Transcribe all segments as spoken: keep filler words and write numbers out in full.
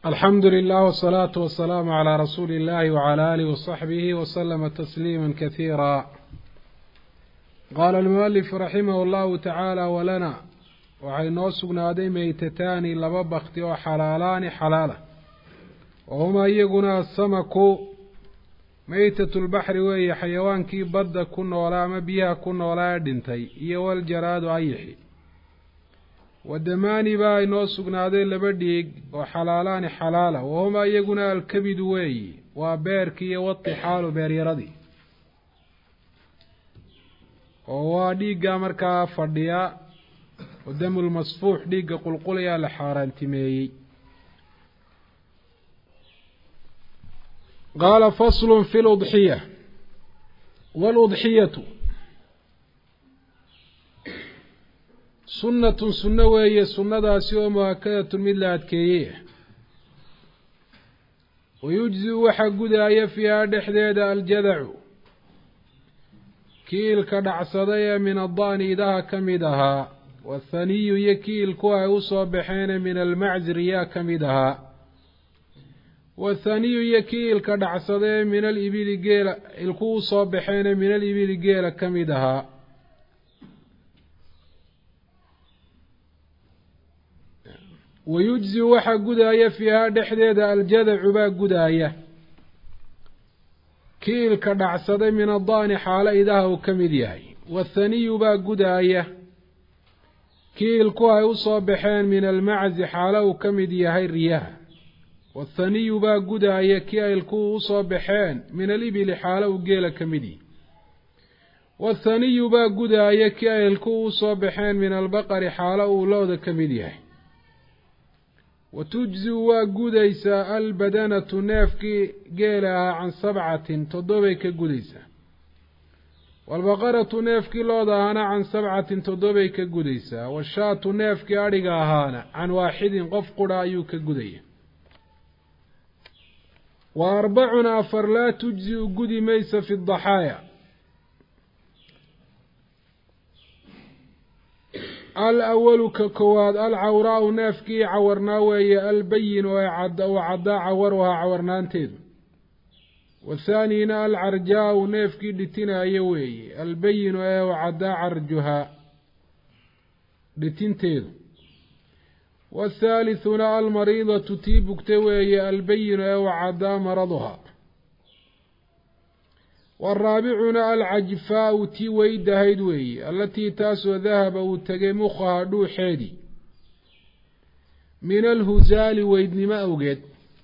الحمد لله والصلاة والسلام على رسول الله وعلى آله وصحبه وسلم تسليما كثيرا. قال المؤلف رحمه الله تعالى: ولنا waxay noo sugnaaday meytataani laba bakti oo xalaalaani xalaala wahuma iyaguna asamaku meytatulbaxri weeye xayawaankii badda ku noolaa ama biyaha ku noolaa dhintay iyo waljaraadu ayixi. wadamaani baa inoo sugnaaday laba dhiig oo xalaalaani xalaala wahuma iyaguna alkabidu weeye waa beerkii iyo watixaalu beeryaradii oo waa dhiigga markaa fadhiya ودم المصفوح ديق قلقل يا لحاران تميي. قال: فصل في الأضحية. والأضحية سنة سنة وهي سنة داسيو مؤكدة من لاتكيه ويجزي وحق داية فيها دحديد الجذع كيل كدع صدية من الضان إذا كمدها والثاني يكيل كوها وصبحين من المعزر يا كمدها والثاني يكيل كدعصدي من الإبل جيل الكو صبحين من الإبل جيل كمدها ويجزي وحا قدايا فيها دحديد الجذع با قدايا كيل كدعصدي من الضان حال إذا هو كمدياي والثاني با قدايا كيل كوها وصبحين من المعز حاله كمدي هاي الرياح والثاني با قدايا كيل كو وصبحين من الإبل حاله قيل كمدي والثاني با قدايا كيل كو وصبحين من البقر حاله لود كمدي هاي وتجزي وقديسا البدنة نافكي قيلها عن سبعة تضبك قديسا والبقرة نافكي لودهانا عن سبعة تضبي كقديسة والشاة نافكي أرقاهانا عن واحد قف قرأيو كقدية وأربعنا أفر لا تجزي قدي ميس في الضحايا. الأول ككواد العوراء نافكي عورناوي البين وعدا عورها عورنان تيدو والثاني العرجاء نافكي دتنا يوي البين وعدا عرجها دتنتيد والثالث المريضة تيبك توي البين وعدا مرضها والرابع العجفاء تيوي دهيدوي التي تاسو ذهب وتجي مخها دو حيدي من الهزال ويدن ما أوجد.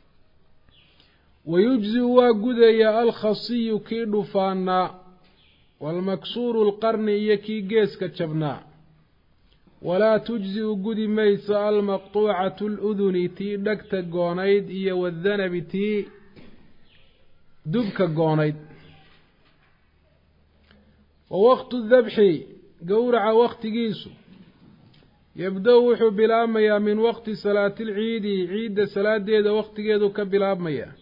ويجزي وقدي الخصي كي دفانا والمكسور القرن يكي جيس كتشبنا ولا تجزي قدي ميس المقطوعة الأذن تي دكت القونيد إيا والذنب تي دبك القونيد. ووقت الذبح قورع وقت جيسو يبدو بلاميا من وقت صلاة العيد عيد صلاة ديدا وقت جيدو كبلاميا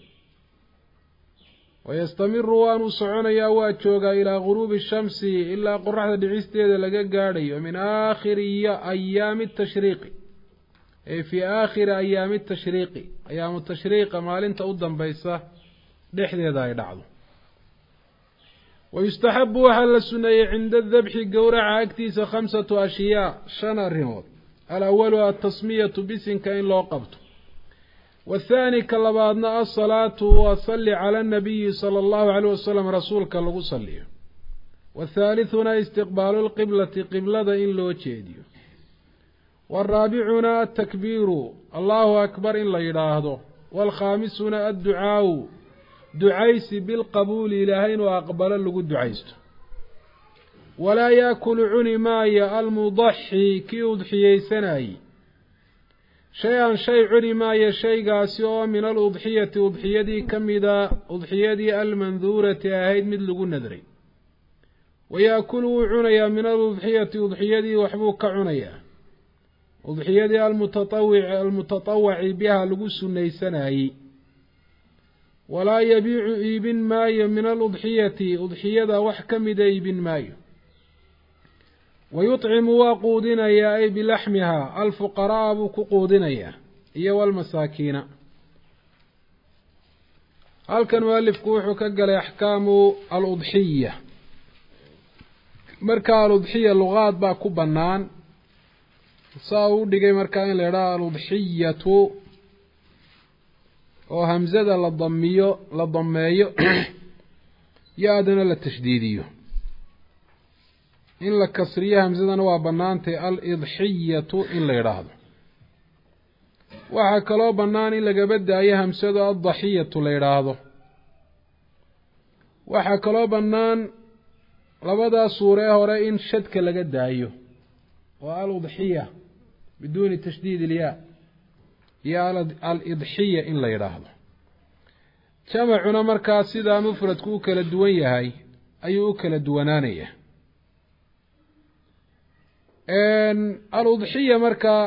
ويستمر وان صعونيا واتشوغا إلى غروب الشمس إلا قرحة دعيستيدا لقا قاري ومن آخر أيام التشريق أي في آخر أيام التشريق أيام التشريق ما لنت أدن بيسا دحديدا يدعو. ويستحب وحل السنة عند الذبح قورع أكتيس خمسة أشياء شنا الرموت. الأول التصمية بسن كإن لو قبته والثاني كاللبادنا الصلاة وصلي على النبي صلى الله عليه وسلم رسولك اللي صليه. والثالثنا استقبال القبلة قبلة إن لو تشيديو. والرابعنا التكبير الله أكبر إن لا يراهده. والخامسنا الدعاء دعيس بالقبول إلهين وأقبل اللي دعيسته. ولا يأكل عنماي المضحي كي يضحي سناي شيئا شيء عنماي شيء قاسيو من الأضحية أضحيدي كمدا أضحيدي المنذورة أهيد مثل النذري. ويأكل عنيا من الأضحية أضحيدي وحبوك عنيا أضحيدي المتطوع المتطوع بها لقس النيسناي. ولا يبيع ابن ماي من الأضحية أضحية وحكمدا ابن ماي. ويطعم وقودنا يا أي بلحمها الفقراء بكقودنا يا والمساكين halkan mualifku wuxuu ka galay axkaamu aludxiya. marka aludxiya lugaad baa ku bannaan, saa uu dhigay markaa in la idhaha aludxiyatu oo hamzada la damiyo la dameeyo yo-adana la tashdiidiyo. in la kasriyo hamsadana waa bannaantay alidxiyatu in la yidhaahdo. waxaa kaloo bannaan in lagaba daayo hamsado addaxiyatu la yidhaahdo. waxaa kaloo bannaan labadaa suuree hore in shadka laga daayo oo aludxiya biduuni tashdiid ilyaa iyo alidxiya in la yidhaahdo. jamacuna markaa sidaa mufradku u kala duwan yahay ayuu u kala duwanaanaya. aludxiya markaa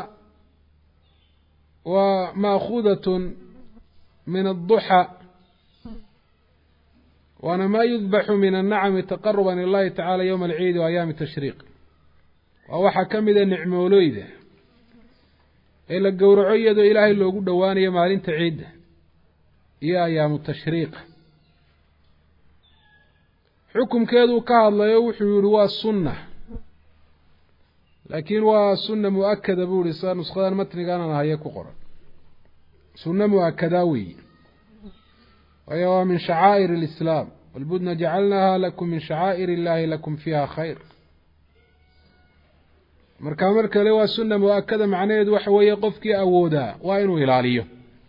waa maakuudatun min adduxa, waana maa yudbaxu min annacami taqaruban ilahi tacala yowma alciidi wa ayaami tashriiq. waa waxaa ka mida nicmooleyda ee la gowraco iyadoo ilaahay loogu dhowaanayo maalinta ciidda iyo ayaamu tashriiqa. xukumkeeduu ka hadlayo wuxuu yihi waa sunna, laakiin waa sunna mu-akada buu ihi sida nushadan matniganan haye ku qoran. sunna mu-akadaa weyi, waayo waa min shacaa'ir alislaam. walbudna jacalnaaha lakum min shacaa'ir illaahi lakum fiiha khayr. markaa mar kale waa sunna mu-akada, macnaheedu waxa weeye qofkii awoodaa waa inuu ilaaliyo.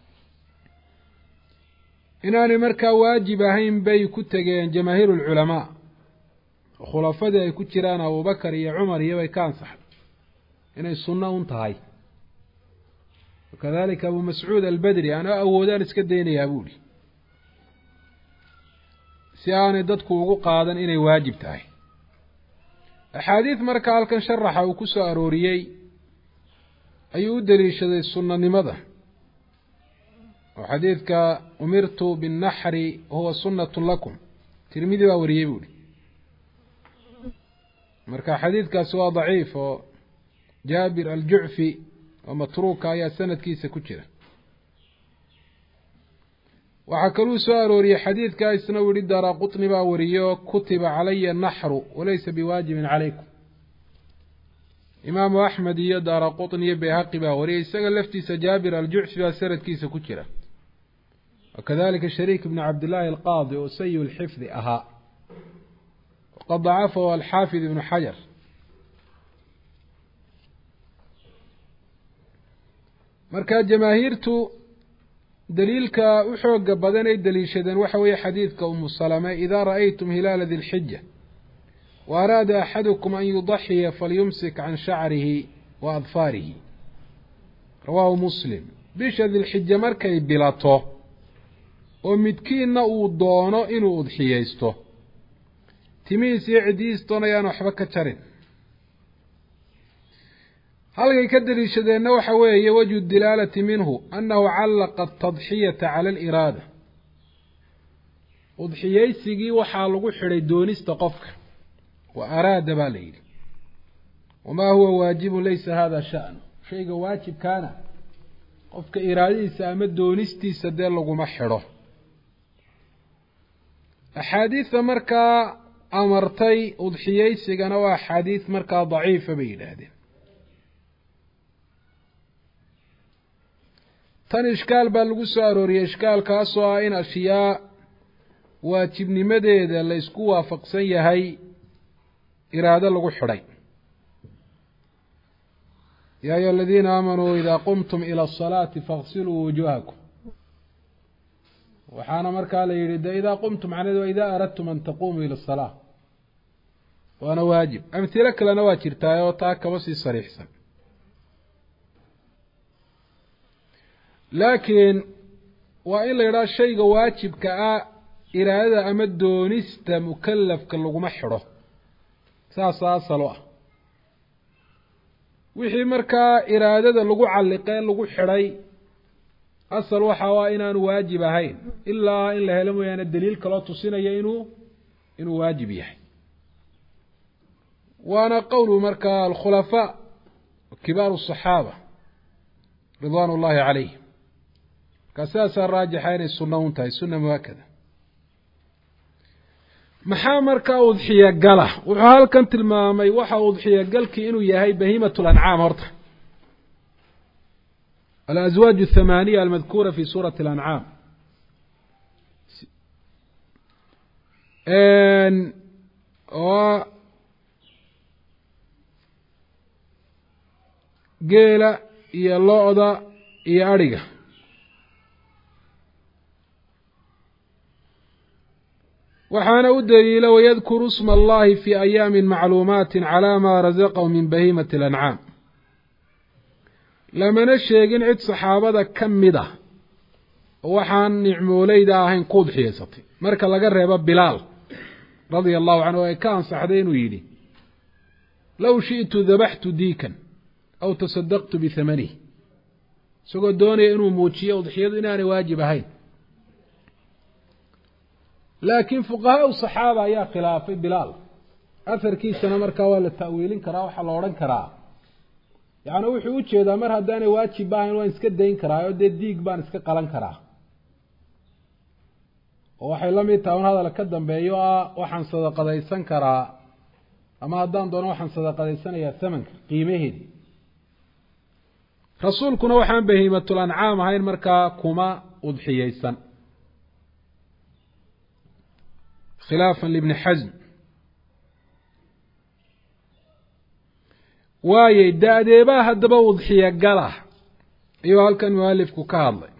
inaanay markaa waajib ahayn bay ku tegeen jamaahiiru lculamaa, khulafadii ay ku jiraan abubakar iyo cumar iyo bay ka ansaxay inay sunno un tahay. wakadalika abu mascuud albedri anaa awoodaan iska daynayaa buuhi, si aanay dadku ugu qaadan inay waajib tahay. axaadiid marka halkan sharaxa uu ku soo arooriyey ayuu u daliishaday sunnanimada. oo xadiidka umirtu binnaxri huwa sunnatun lakum, tirmidi baa wariyey buuhi. marka xadiidkaasi waa daciif oo jaabir aljucfi oo matruuka ayaa sanadkiisa ku jira. waxaa kaluu soo arooriyey xadiidkaa isna uu yihi daara qutni baa wariyo kutiba calaya naxru walaysa biwaajibin calaykum. imaamu axmed iyo daara qutni iyo bayhaqi baa wariyay, isaga laftiisa jaabir aljucfi baa sanadkiisa ku jira. wakadalika shariik ibnu cabdillaahi alqaadi oo sayi lxifdi ahaa, waqad dacafahu alxaafid ibnu xajar. markaa jamaahiirtu daliilka u xooga badan ay daliishadeen waxa weeye xadiidka umu salame idaa ra'aytum hilaala di lxija wa araada axadukum an yudaxiya falyumsik can shacrihi wa adfaarihi, rawaahu muslim. bisha dilxija markay bilato oo midkiinna uu doono inuu udxiyaysto, timihiis iyo ciddihiistoona ayaan waxba ka jarin. halkay ka daliishadeenna waxa weeye wajhu dilaalati minhu annahu callaqa atadxiyata cala aliraada. udxiyaysigii waxaa lagu xidhay doonista qofka, wa araada baa la yidhi. wamaa huwa waajibun laysa hada sha'nu, shayga waajibkaana qofka iraadadiisa ama doonistiisa dee laguma xidho. axaadiidta markaa amartay udxiyaysigana waa axaadiid markaa daciifa bay yidhaahdeen. tan ishkaal baa lagu soo arooriyey, ishkaalkaasoo ah in ashyaa waajibnimadeeda la isku waafaqsan yahay iraado lagu xidhay. yaa ayuha aladiina aamanuu idaa qumtum ila asalaati faغsiluu wujuuhakum. waxaana markaa la yidhi de idaa qumtum macneed waa idaa aradtum an taquumuu ila asalaa, waana waajib. amhilo kalena waa jirtaa oo taa kaba sii sariixsan. laakiin waa in la yidhaha shayga waajibka ah iraadada ama doonista mukalafka laguma xidho, saasa asalo ah. wixii markaa iraadada lagu calliqee lagu xidhay asal waxa waa inaanu waajib ahayn ilaa in la helo mooyaane daliil kaloo tusinaya inuu inuu waajib yahay. waana qowlu markaa alkhulafaa kibaaru الصaxaaba ridwaan ullaahi calayhim. markaa sidaasaa raajixa inay sunna un tahay, sunna muakada. maxaa markaa udxiya gala wuxuu halkan tilmaamay waxa udxiya galkii inuu yahay bahiimatul ancaam horta الأزواج الثمانية المذكورة في سورة الأنعام ان و geela iyo lo-da iyo adhiga waxaana u daliila wayadkuru isma allahi fi ayaamin macluumaatin calaa maa razaqahu min bahiimati alancaam lamana sheegin cid saxaabada ka mid ah oo waxaan nicmooleyda ahayn ku udxiyaysatay marka laga reebo bilaal radia allahu canhu ay ka ansaxday inuu yidhi low shi'tu dabaxtu diikan aw tasadaqtu bihamanihi isagoo doonaya inuu muujiyo udxiyadu inaanay waajib ahayn laakiin fuqahaa u saxaaba ayaa khilaafay bilaal aharkiisana markaa waa la ta'wiilin karaa waxaa la odhan karaa yacni wuxuu u jeedaa mar haddaanay waajib ahayn waan iska dayn karaa oo dee diig baan iska qalan karaa oo waxay la mid tahay un hadal ka dambeeyo ah waxaan sadaqadaysan karaa ama haddaan doono waxaan sadaqadaysanayaa thamanka qiimaheedi rasuulkuna waxaan bahiimatul ancaam ahayn markaa kuma udxiyaysan khilaafan libni xasm waayey da-deebaa haddaba udxiya gala ayuu halkan mualifku ka hadlay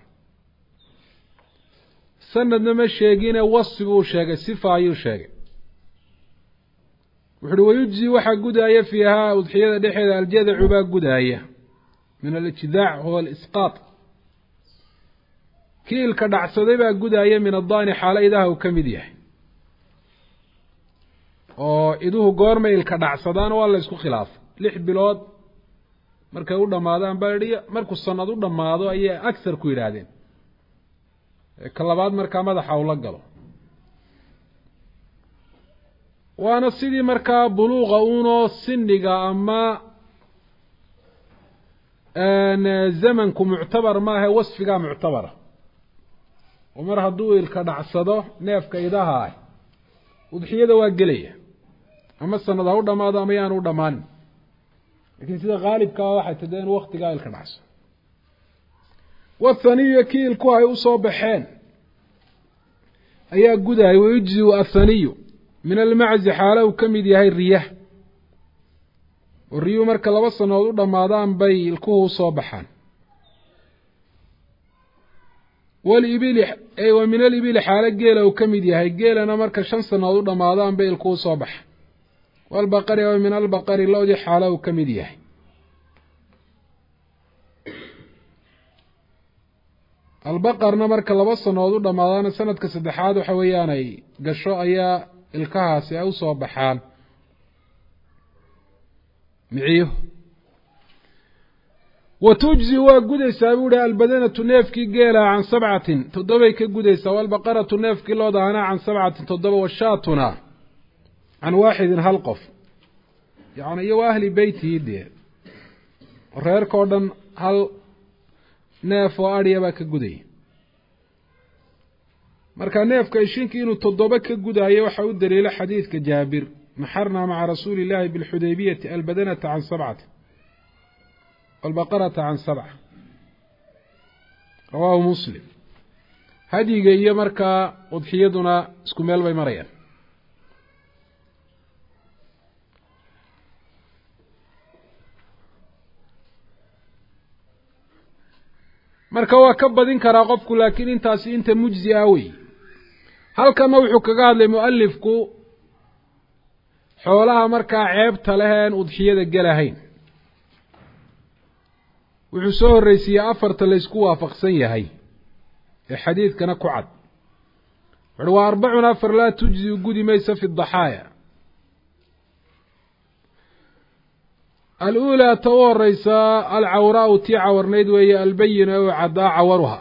sanadna ma sheegine wasfi buu sheegay sifa ayuu sheegay wuxu uhi wayujzi waxaa gudaaya fiihaa udxiyada dhexeeda aljadacu baa gudaaya min alijtidaac huwa alisqaat kiilka dhacsaday baa gudaaya min addaani xaalo idaha uu ka mid yahay oo iduhu goorma ilka dhacsadaan waa la isku khilaafay lix bilood markay u dhammaadaan baadhiya markuu sanad u dhammaado ayay agsar ku yidhaahdeen ka labaad markaa madaxa ula galo waana sidii markaa buluuqa unoo siniga ama zamanku muctabar maaha wasfigaa muctabara oo mar hadduu ilka dhacsado neefka idaha ah udxiyada waa gelaya ama sanad ha u dhamaado ama yaan u dhammaanin lakiin sida haalibkaa waxay tadee in waktigaa ilka dhacso wathaniyu kii ilku ay usoo baxeen ayaa gudahay wayujziu athaniyu min almaczi xaala uu ka mid yahay riyah oo riyuhu marka laba sanood u dhammaadaan bay ilkuhu usoo baxaan walibili wa min alibili xaalo geela uu ka mid yahay geelana marka shan sanood u dhammaadaan bay ilkuhu usoo baxa walbaqari wa min albaqari lo-dii xaalo uu ka mid yahay albaqarna marka laba sanood u dhammaadaana sanadka saddexaad waxa weeyaan ay gasho ayaa ilkahaasi ay usoo baxaan miciyo wa tujzi waa gudaysaa buu ihi albadanatu neefkii geelaha can sabcatin toddobay ka gudaysaa walbaqaratu neefkii loodaana can sabcatin toddoba washaatuna can waaxidin hal qof yacni iyo wa ahli beytihi dee reerkao dhan hal neef oo adhiya baa ka gudaya marka neefka ishinkii inuu toddoba ka gudaayo waxaa u daliila xadiidka jaabir naxarnaa maca rasuuli illaahi bilxudaybiyati albadanata can sabcati walbaqarata can sabca rawaahu muslim hadyiga iyo markaa udxiyaduna isku meel bay marayaan marka waa ka badin karaa qofku laakiin intaasi inta mujzi ah wey halkana wuxuu kaga hadlay mualifku xoolaha markaa ceebta leheen udxiyada gelahayn wuxuu soo horreysiiyey afarta la ysku waafaqsan yahay ee xadiidkana ku cad wuxuhi waa arbacun afar laa tujzi gudi maysa fi daxaaya aluulaa ta u horeysaa alcawraau tii cawarnayd weeye albayina oo caddaa cawaruha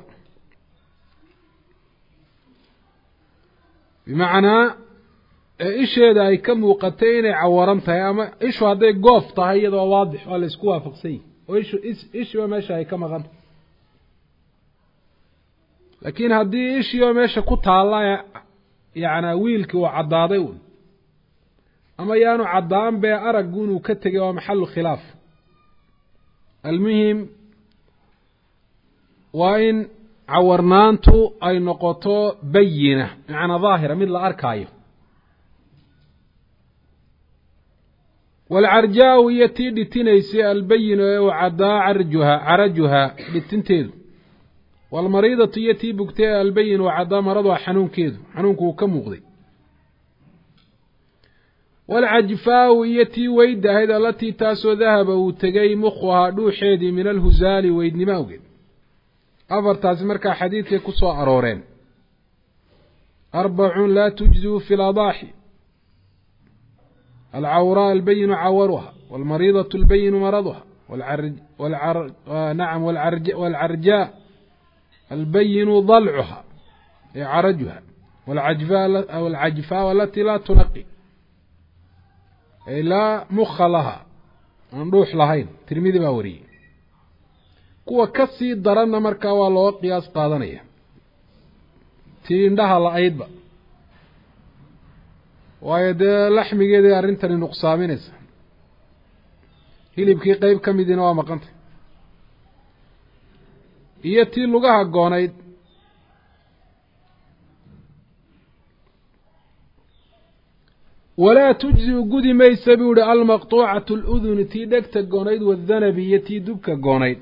bimacnaa isheeda ay ka muuqatay inay cawaran tahay ama ishu hadday goof tahay iyadoo waadix waa la isku waafaqsan yahi oo ishu ishiiba meesha ay ka maqan tahay laakiin haddii ishiiba meesha ku taalla yacnaa wiilkii uu caddaaday un ama yaanu caddaan bee araggu inuu ka tegay waa maxalu khilaaf almuhim waa in cawarnaantu ay noqoto bayina macnaa daahira mid la arkaayo waalcarjaa-u iyo tii dhitinaysay albayinu ee uu caddaa carjuha carajuhaa dhitinteedu waalmariidatu iyo tii bugtay ee albayin uu caddaa maraduha xanuunkeedu xanuunku uu ka muuqday waalcajfaa-u iyo tii weyd ahayd allatii taasoo dahaba uu tegay mukhuhaa dhuuxeedii min alhusaali weydnimo awgeed afartaasi markaa xadiidkay ku soo arooreen arbacun laa tujziu fi ladaaxi alcawraa albayinu cawaruha waalmariidatu albayinu maraduha nacam waalcarjaa albayinu dalcuha ee carajuha waalcajfaa alatii laa tunaqi ay laa mukha laha aan dhuux lahayn tirmidi baa wariyey kuwa ka sii daranna markaa waa looga qiyaas qaadanaya tii indhaha la-aydba waayo dee laxmigeeday arrintani nuqsaaminaysa hilibkii qeyb ka midiina waa maqantay iyo tii lugaha goonayd walaa tujziu gudi maysa buu ihi almaqtuucatu aluduni tii dhegta goonayd waadanabi iyo tii dubka goonayd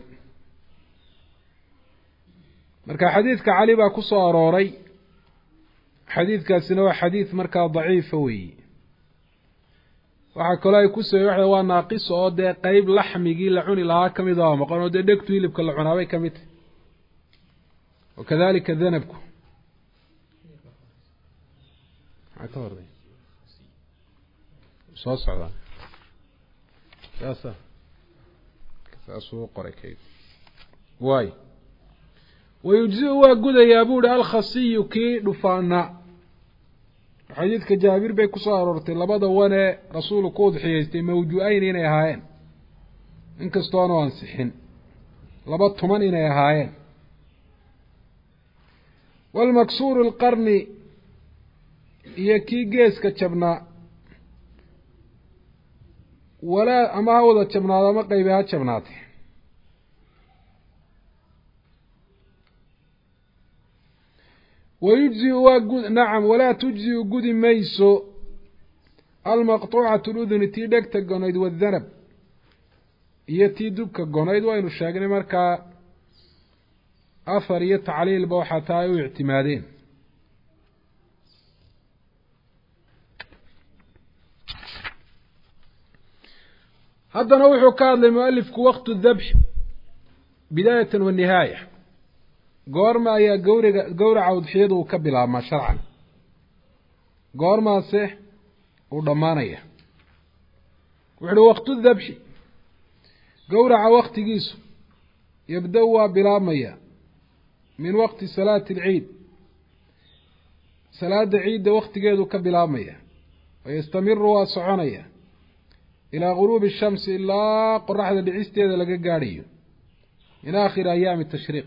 marka xadiidka cali baa ku soo arooray xadiidkaasina waa xadiid markaa daciifa weeye waxaa kaloo ay ku soo waxda waa naaqiso oo dee qeyb laxmigii la cuni lahaa ka mid a maqan oo dee dhegtu hilibka la cunaabay ka mid tahy wakadalika danabku maxaa ka horday soo socdaa saasa saasuu qoray kayg waay wayujzi-u waa gudayaa buu ihi alkhasiyu kii dhufaana xadiidka jaabir bay ku soo aroortay labada wanee rasuulu ku udxiyaystay mawju-ayn inay ahaayeen inkastoonu ansixin laba tuman inay ahaayeen waalmaksuuru alqarni iyo kii geeska jabnaa walaa ama ha wada jabnaado ama qaybe ha jabnaatay wayujziu waa gu nacam walaa tujziu gudi mayso almaqtuucatu luduni tii dhegta gonayd wadanab iyo tii dubka gonayd waynu sheegnay markaa afar iyo tacliilba waxaa taa ay u ictimaadeen haddana wuxuu ka hadlay mualifku waqtu dabxi bidaayatan wa nihaaya goorma ayaa gawriga gowraca udxiyadu uu ka bilaabmaa sharcan goormaase uu dhammaanaya wuxu uhi waqtu dabxi gowraca waktigiisu yabda-u waa bilaabmaya min waqti salaati alciid salaada ciidda waktigeedu ka bilaabmaya wayastamiru waa soconaya ilaa guruubi shamsi ilaa qoraxda dhicisteeda laga gaadhayo min aakhiri ayaami tashriiq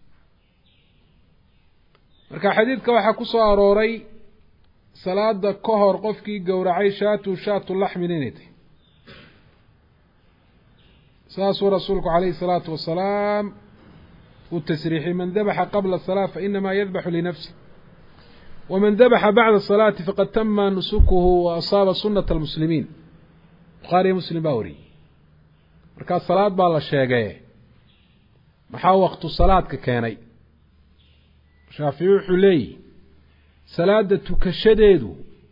marka xadiidka waxaa ku soo arooray salaada ka hor qofkii gowracay shaatu shaatu laxmin inay tahy saasuu rasuulku calayhi salaatu wasalaam uu tasriixiyey man dabaxa qabla salaa fainamaa yadbaxu linafsi waman dabaxa bacda salaati faqad tama nusukuhu wa asaaba sunata almuslimiin bukhaariyo muslim baa wariyey markaa salaad baa la sheegay maxaa waqtu salaadka keenay shaafici wuxuu leeyihi salaada tukashadeedu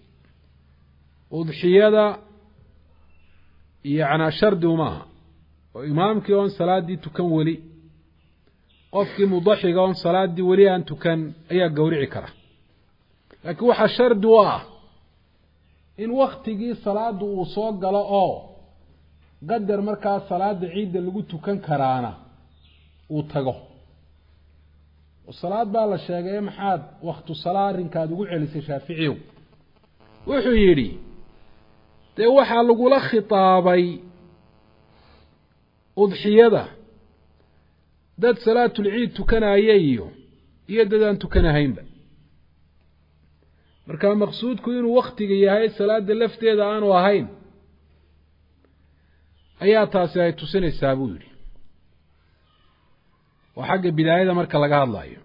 udxiyada yacnaa shardi uma aha oo imaamkii oon salaaddii tukan weli qofkii mudaxiga oon salaaddii weli aan tukan ayaa gowrici kara laakiin waxaa shardi u ah in waktigii salaaddu uu soo galo oo qadar markaa salaada ciidda lagu tukan karaana uu tago salaad baa la sheegay maxaad waktu salaa arrinkaad ugu celisay shaaficiyow wuxuu yidhi dee waxaa lagula khitaabay udxiyada dad salaatulciid tukanaya iyo iyo dad aan tukanahaynba marka maqsuudku inuu waqtiga yahay salaada lafteeda aanu ahayn ayaa taasi ay tusinaysaa buu yidhi waa xagga bidaayada marka laga hadlayo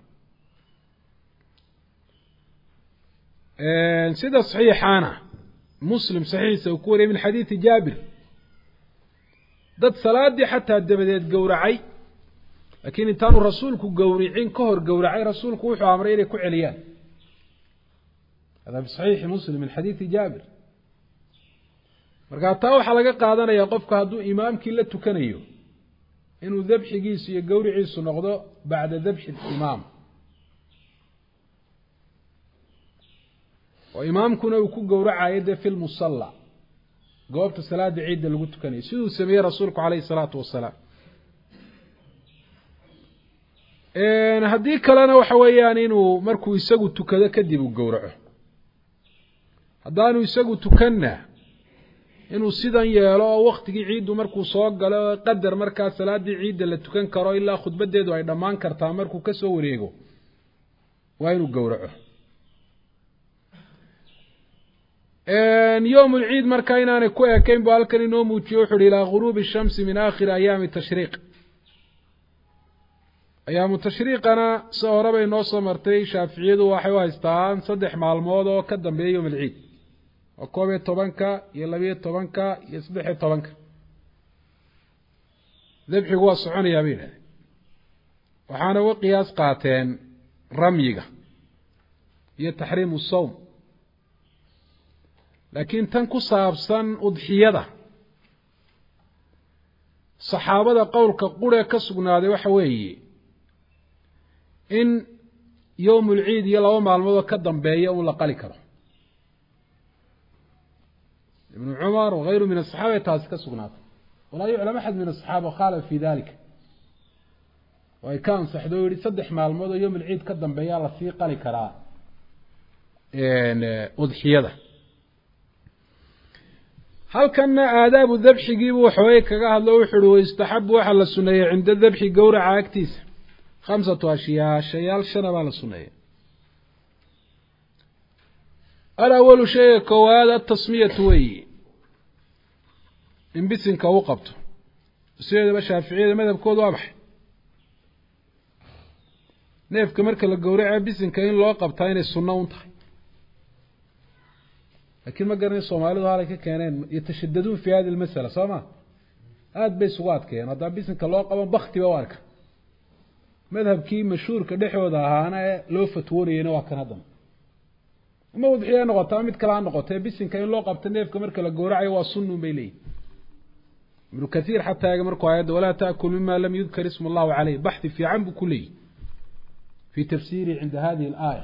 sida saxiixaana muslim saxiixa uu ku wariyay min xadiisi jaabir dad salaadii xataa dabadeed gowracay laakiin intaanu rasuulku gowricin ka hor gowracay rasuulku wuxuu amray inay ku celiyaan hada fi saxiix muslim min xadiisi jaabir marka taa waxaa laga qaadanayaa qofka hadduu imaamkii la tukanayo inuu dabxigiisu iyo gowriciisu noqdo bacda dabxi imaam oo imaamkuna uu ku gowracayo dee fi lmusalla goobta salaada ciidda lagu tukanayo siduu sameeyey rasuulku calayhi salaatu wasalaam haddii kalena waxa weeyaan inuu markuu isagu tukado kadib uu gowraco haddaanu isagu tukanna inuu sidan yeelo oo waktigii ciiddu markuu soo galo qadar markaa salaadii ciidda la tukan karo ilaa khudbadeedu ay dhammaan kartaa markuu ka soo wareego waa inuu gowraco يوم العيد marka inaanay ku eekayn buu halkan inoo muujiyo wuxuu ilaa ghuruubi shamsi min aakhir ayaami tashriiq ayaamu tashriiqana soo horabay noo soo martay shaaficiyadu waxay u haystaan saddex maalmood oo ka dambeeya yawm alciid oo koob iyo tobanka iyo labiyo tobanka iyo saddex iyo tobanka dabxigu waa soconayaa bay yidhahdeen waxaana uga qiyaas qaateen ramyiga iyo taxriimu sawm laakiin tan ku saabsan udxiyada saxaabada qowlka qure ka sugnaaday waxa weeye in yawm ulciid iyo laba maalmood ka dambeeya uu la qali karo ibn Umar wa ghayru min as-sahaba taas ka sugnaatay walaa yu'lam ahad min as-sahaba khalaf fi dhalika way kaan saxdo yiri saddex maalmood oo yawm ulciid ka dambeeya la sii qali karaa een udxiyada halkana aadaabu dabxigiibu waxay kaga hadlo wuxuu u istaxab waxa la suneeyay inda dabxi gowraca agtiisa khamsatu ashiya shayal shana baa la suneeyay al-awwal shay kawada at-tasmiyatu way in bisinka uu qabto sidoo shaafiiciyada madhabkoodu waa baxay neefka marka la gowraco bisinka in loo qabtaa inay sunno u tahay لكن ما قرن الصومالي هذا كانين يتشددون في هذه المسألة صما هذا بس وقت كان هذا بس كلا قبل بختي بوارك مذهب كي مشهور كدحو ذا أنا لو فتوري أنا وكان هذا ما وضحي أنا قطع ميت كلام نقطة بس كان لو قبل تنيف كمر كلا جورعي وصنوا بيلي من كثير حتى يجمر قاعد ولا تأكل مما لم يذكر اسم الله عليه بحث في عم بكلي في تفسيري عند هذه الآية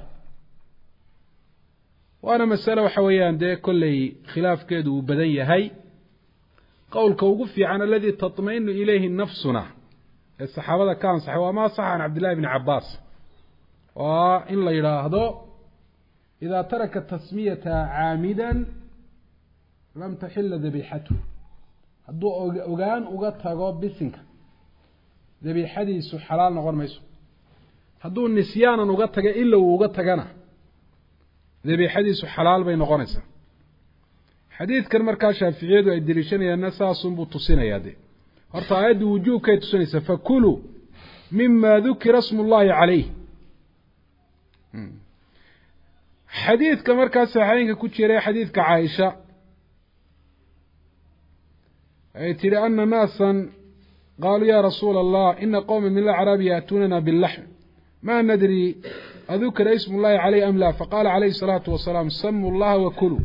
وأنا مسألة وحويان ده كل خلاف كده وبدية هاي قول كوقفي عن الذي تطمئن إليه نفسنا الصحابة كان صحيح وما صح عن عبد الله بن عباس وإن لا يراهدو إذا ترك التسمية عامدا لم تحل ذبيحته هدو أغان أغتغو بسنك ذبيحديس حلال نغر ميسو هدو النسيان أغتغ إلا وغتغنا ذبيحديس حلال بين غنسة حديث كان مركا شافعيد ويدريشن يا الناس صنبو تصين يدي horta ayadu wujuubkay tusinaysa fakulu mimma dhukira ismu Allah alayhi xadiidka markaas saxiixinka ku jiray xadiidka Aisha ay tiri anna naasan qalu ya rasuul Allah inna qawman min al-a'rab ya'tunana bil-lahm ma nadri adhukira ismu Allah alayhi am la faqala alayhi salatu wa salam sammu Allah wa kulu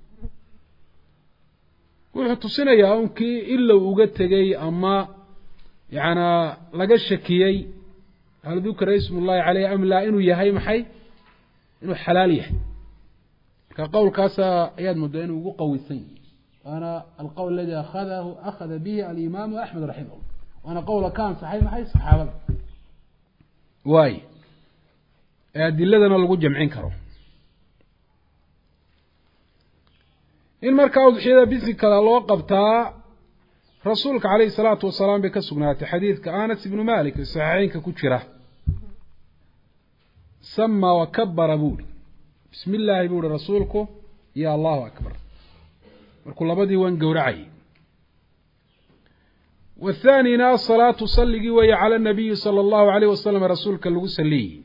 wuxuu tusinayaa unkii illa uga tagay ama yaana laga shakiyay hal dhukra ismullahi alayhi am la inuu yahay maxay inuu xalaal yahay ka qowlkaas ayad muddo inuu ugu qawisan ana alqawl alladhi akhadahu akhadha bihi al-imam Ahmad rahimahullah wana qowla kan sahih maxay saxaabada way adiladana lagu jamcin karo in marka udxiyada bisinka loo qabtaa rasuulka kaleey salaatu wasalaam bi ka sugnaatay xadiidka Anas ibn Malik saxiixinka ku jira sama wa kabbara bul بسم الله يقول رسولكم يا الله أكبر مركو لبدي وان قورعي. والثاني ناس صلاة تصلي وهي على النبي صلى الله عليه وسلم رسولك اللي سلي.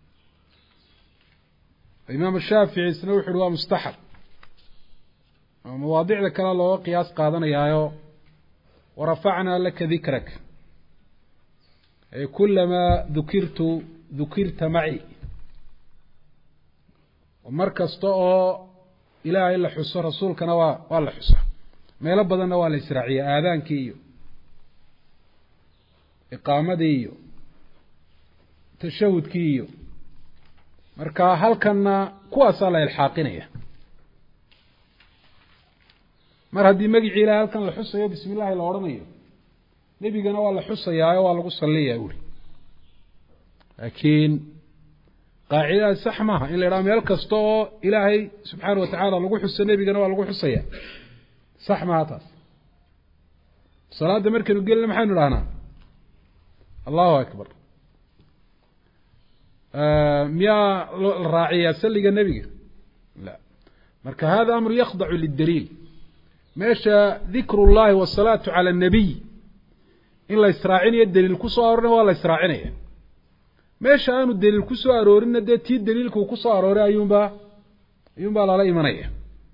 الإمام الشافعي سنوح هو مستحب مواضيع ذكر الله قياس قادنا يايو ورفعنا لك ذكرك كلما ذكرت ذكرت معي ومركز طاء إلى إلا حصة رسولك نوا ولا حصة ما يلبض النوا الإسرائيلية آذان كيو إقامة ديو تشهد كيو مركا هل كان كوا صلاة الحاقنية مر هدي مجيء إلى هل كان الحصة بسم الله الأورانية نبي جنا ولا حصة يا ولا قصة لي يقول لكن قاعدة سحمها إلا رام يلكستو إلهي سبحانه وتعالى لقول حصة نبي جنا ولا قول حصة يا سحمها تاس صلاة مركز وقل محن رانا الله أكبر آه ميا الراعية سلق النبي لا مركز هذا أمر يخضع للدليل ماشى ذكر الله والصلاة على النبي إلا إسرائيلية الدليل كسو أرورنا ولا إسرائيلية ماشى أنو الدليل كسو أرورنا ده تي الدليل كسو أرورنا أيوم با أيوم با لا إيمانية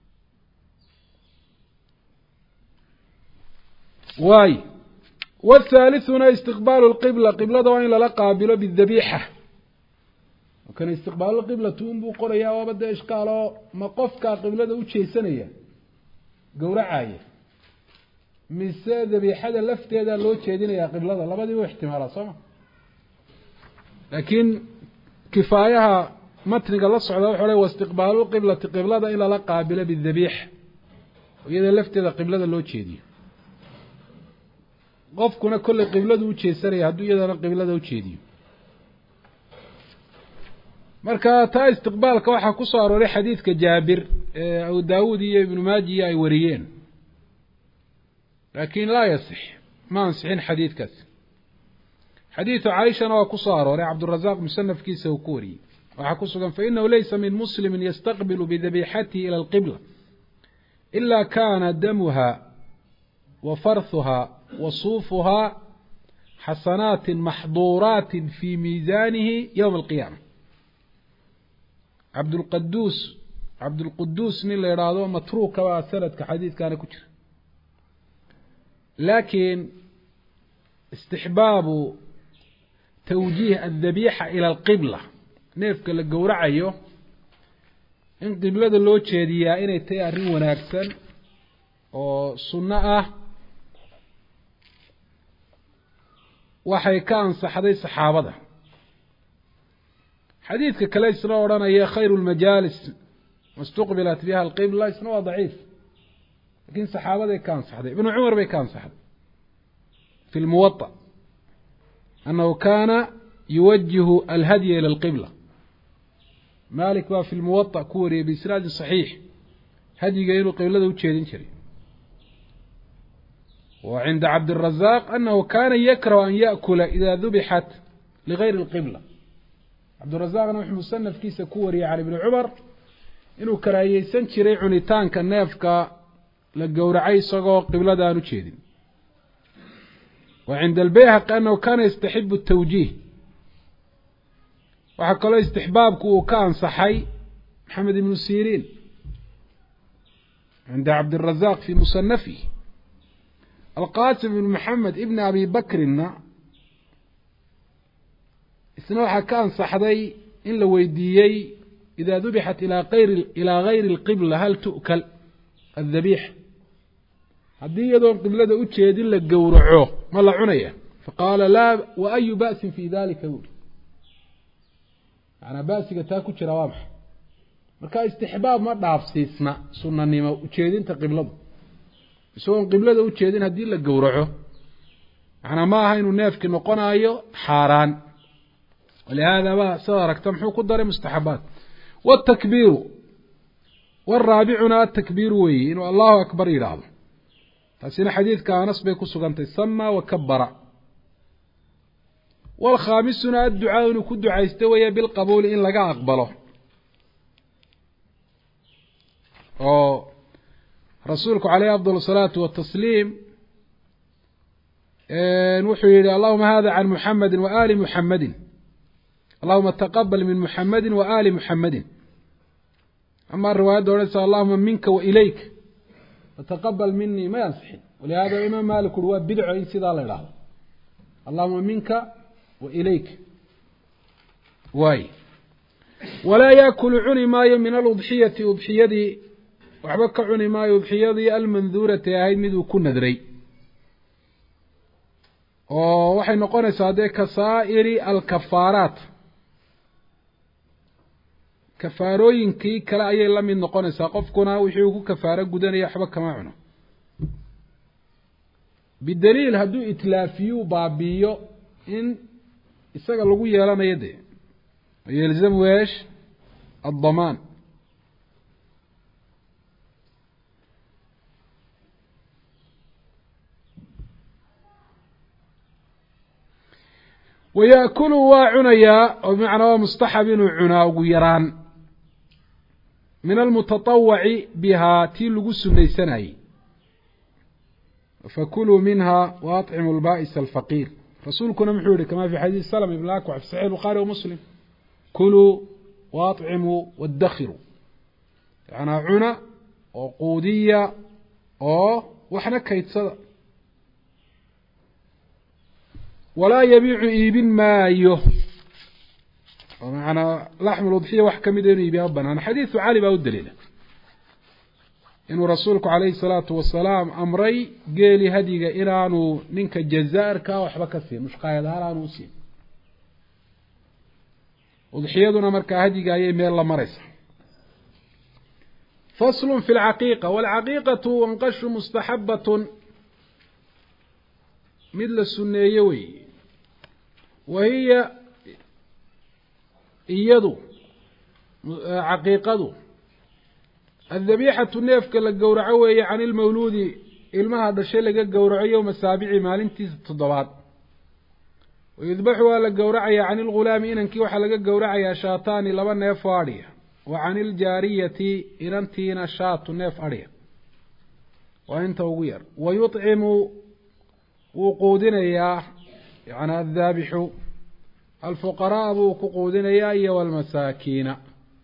واي والثالثنا استقبال القبلة قبلة دوين لا قابلة بالذبيحة وكان استقبال القبلة تنبو قرية وبدأ إشكاله مقفك قبلة وشي سنية قورعاية مسا ذبيحة لفت هذا لو تشيدين يا قبلة الله بدي واحتمال صح لكن كفايها متن الله الصعود وحوله واستقبال القبلة قبلة إلى لا قابلة بالذبيح وإذا لفت هذا قبلة لو تشيدين qofkuna kulli qibladu u jeesanaya hadduu iyadana qiblada u jeediyo marka taa istiqbaalka waxa ku soo arooray xadiidka Jaabir ee Abu Daawud iyo Ibn Maaji ay wariyeen laakiin la yasix ma ansixin xadiidkaas xadiidka Aisha waa ku soo arooray Abdurrazzaq musannafkiisa uu ku wariyay waxa ku sugan fa innahu laysa min muslimin yastaqbilu bi dhabihatihi ila al-qibla illa kana damuha wa farthuha وصوفها حسنات محضورات في ميزانه يوم القيامة عبد القدوس عبد القدوس من اللي يرادوه متروك وسند كحديث كان كتير لكن استحباب توجيه الذبيحة إلى القبلة نفك للجورعيه إن قبلة اللوتشة دي إن تيارين وناكسن وصنعه waxay ka ansaxday saxaabada xadiidka kale isna oranaya khayrul majalis mustaqbilat biha alqibla isna waa dhaif lakin saxaabada ka ansaxday ibn umar bay ka ansaxday fi almuwatta annahu kana yuwajjihu alhadi ila alqibla malik wa fi almuwatta kuwari bi isnad sahih hadiga inuu qiblada u jeedin jiray وعند عبد الرزاق أنه كان يكره أن يأكل إذا ذبحت لغير القبلة عبد الرزاق أنه مسنف كيس كوري على ابن عمر إنه كراهي سنشري عنيتان كالنافك للجورعي صغو قبلة دانو تشيدين وعند البيهق أنه كان يستحب التوجيه وحكى له استحبابك وكان صحي محمد بن سيرين عند عبد الرزاق في مصنفه القاسم بن محمد ابن أبي بكر إثنوها كان صحدي إن لو يديي إذا ذبحت إلى غير إلى غير القبلة هل تؤكل الذبيح هذه يدون قبلة أتشهد إلا الجورعوه ما لا عنيه فقال لا وأي بأس في ذلك يقول أنا بأسك تاكل شروامح مركا استحباب ما ضعف سيسمع سنة نيمة أتشهد إنت قبلة سواء قبلة وجهدين هدي لك جورعه أنا ما هينو نافك نقنا أيه حاران ولهذا ما صارك تمحو قدر مستحبات والتكبير والرابعنا التكبير وين والله أكبر إلى فسين حديث كان نصبه كسوغانت السمى وكبر والخامسنا الدعاء نكد دعاء استوي بالقبول إن لقى أقبله oo rasuulku calayhi afdal salaatu watasliim wuxuu yihi allahuma hada can muxamedi wa ali muxamedin allahuma taqabal min muxamedi wa ali muxamedin ama riwaayadda odhanaysa allahuma minka wa ilayk fataqabal minii ma yansixin walihada imaam malik uri waa bidco in sidaa la idhaahdo allahuma minka wa ilayk waay walaa yaakulu cuni maayo min aludxiyati udxiyadii waxba ka cuni maayo udxiyadii almanduurati ahayd miduu ku nadray oo waxay noqonaysaa dee kasaa'iri alkafaaraat kafaarooyinkii kale ayay la mid noqonaysaa qofkuna wixii uu ku kafaaro gudanaya waxba kama cuno bidaliil hadduu itlaafiyu baabiiyo in isaga lagu yeelanayo dee yalzamu eesh addamaan wayaakulu waa cunayaa oo bimacnaa waa mustaxab inuu cunaa ugu yaraan min almutatawaci bihaa tii lagu sunaysanayey fakuluu minha waطcimu lba'is alfaqiir rasuulkuna muxuu yihi kama fi xadiis slm ibn akwac fi saxix bukhaari wa muslim kuluu waطcimuu waddakhiru yanaa cuna oo quudiya oo waxna kaydsada walaa yabiicu iibin maayo oo macanaa laxmu ludxiya wax kamida inuu iibiya ma banaan xadiidu cali baa u daliila inuu rasuulku calayhi salaatu wasalaam amray geeli hadyiga inaanu ninka jazaarka waxba ka siin mushqaayad ahaan aanu usiin udxiyaduna markaa hadyiga ayay meel la maraysa faslu fi lcaqiiqa waalcaqiiqatu wanqashu mustaxabatun mid la sunneeye wey wa hiya iyadu caqiiqadu addabiixatu neefka la gowraco weeye can ilmawluudi ilmaha dhashay laga gowraco yowma saabici maalintiisa toddobaad wayudbaxu waa la gowracayaa can ilghulaami inankii waxaa laga gowracayaa shaataani laba neef oo adhiya wa can iljaariyati inantiina shaatu neef adhiya waa inta ugu yar wa yuطcimu wuu quudinayaa yani addaabixu alfuqaraa buu ku quudinayaa iyo walmasaakiina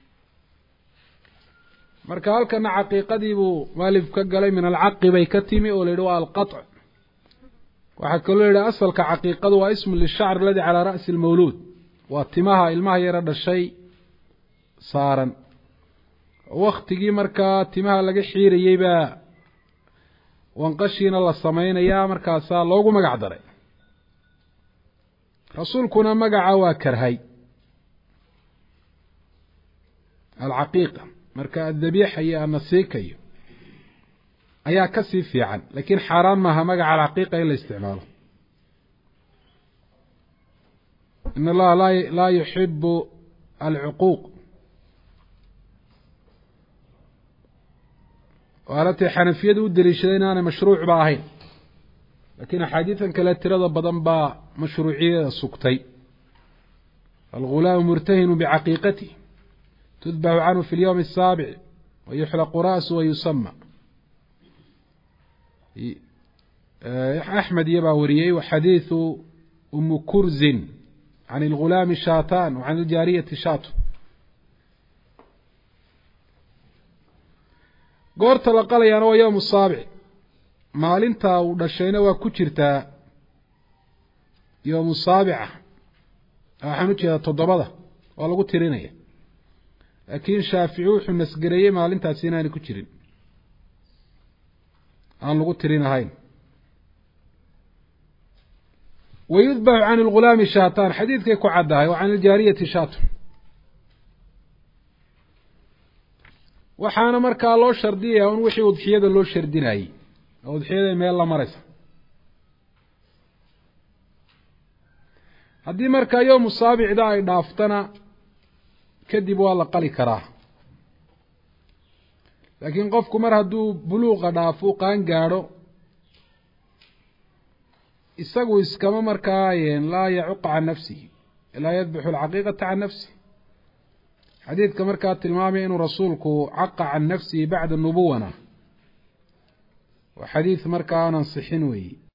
marka halkana caqiiqadii buu maalif ka galay min alcaqi bay ka timi oo la yidhi waa alqaطc waxaa kaloo la yidhi asalka caqiiqadu waa ismu lishacr aladi calaa ra'si lmawluud waa timaha ilmaha yaro dhashay saaran waktigii markaa timaha laga xiirayey baa wanqashiina la samaynayaa markaasaa loogu magac daray rasuulkuna magaca waa karhay alcaqiiqa marka addabiixa iyo annasiika iyo ayaa kasii fiican lakiin xaaraan maaha magaca alcaqiiqa in la isticmaalo in allaha laa laa yuxibu alcuquuq waalatay xanafiyadu u daliishaday inaanay mashruuc ba ahayn lakiin axaadiidan kale tirada badan baa mashruuciyada sugtay algulaamu murtahinu bicaqiiqatih tudbaxu canhu fi lyowmi asaabic wayuxlaqu ra'su wayusama axmed iyo baa wariyey waxadiidu umu kurzin can ilgulaami shaatan wa can iljaariyati shaatu goorta la qalayaana waa yowmu saabic maalinta uu dhashayna waa ku jirtaa yowmu saabica waxaan ujeedaa toddobada waa lagu tirinaya laakiin shaafici wuxuu nasgareeyey maalintaasi inaanay ku jirin aan lagu tirin ahayn wayudbaxu can ilgulaami shaataan xadiidkay ku caddahay wa can iljaariyati shaatu waxaana markaa loo shardiyaya un wixii udxiyada loo shardinayey oo udxiyada meel la maraysa haddii markaa yowmu saabicda ay dhaaftana kadib waa la qali karaa laakiin qofku mar hadduu buluuqa dhaafo qaan gaadho isagu iskama markaa laa yacuqa can nafsihi laa yadbixu alcaqiiqata can nafsihi xadiidka markaa tilmaamaya inuu rasuulku caqa can nafsihi bacda nubuwana waa xadiid markaa aan ansixin weeyi